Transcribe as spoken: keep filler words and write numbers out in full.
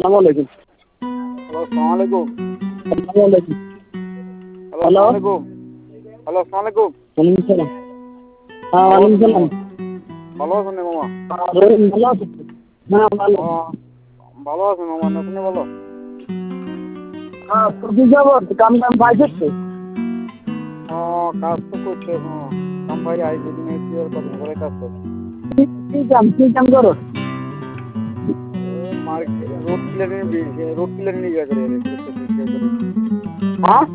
আলাইকুম। হ্যালো, আসসালামু আলাইকুম। আসসালামু আলাইকুম। হ্যালো, আসসালামু আলাইকুম। হ্যালো, আসসালামু আলাইকুম। ওয়ালাইকুম সালাম। হ্যাঁ, ভালো ওয়ালাইকুম আছেন সালাম। মামা? ভালো আছেন রে মামা? রহিম ভালো আছেন? হ্যাঁ, ভালো। ও, ভালো আছেন মামা? না তুমি বলো? হ্যাঁ, তো কি খবর? কাম টাম পাইছিস তো? ও, কাজ তো করছে মামা। কাম ভাই আই দুদিন আইছি আর কদিন পরে কাজ করছে। কি কি কাম কি কাম করো? Market road clearing road clearing ইয়ে করে রে, করে। হ্যাঁ?